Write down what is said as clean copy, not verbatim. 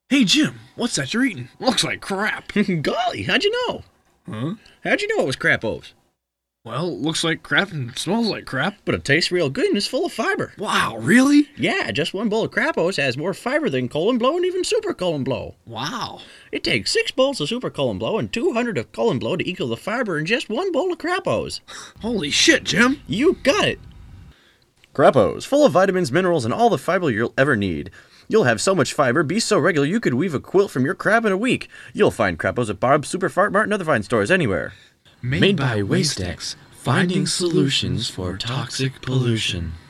Hey, Jim, what's that you're eating? Looks like crap. Golly, how'd you know? Huh? How'd you know it was Crapos? Well, it looks like crap and smells like crap. But it tastes real good and is full of fiber. Wow, really? Yeah, just one bowl of Crapos has more fiber than Colon Blow and even Super Colon Blow. Wow. It takes 6 bowls of Super Colon Blow and 200 of Colon Blow to equal the fiber in just one bowl of Crapos. Holy shit, Jim. You got it. Crapos, full of vitamins, minerals, and all the fiber you'll ever need. You'll have so much fiber, be so regular you could weave a quilt from your crab in a week. You'll find Crapos at Barb's, Super Fart Mart, and other fine stores anywhere. Made by WasteX, finding solutions for toxic pollution.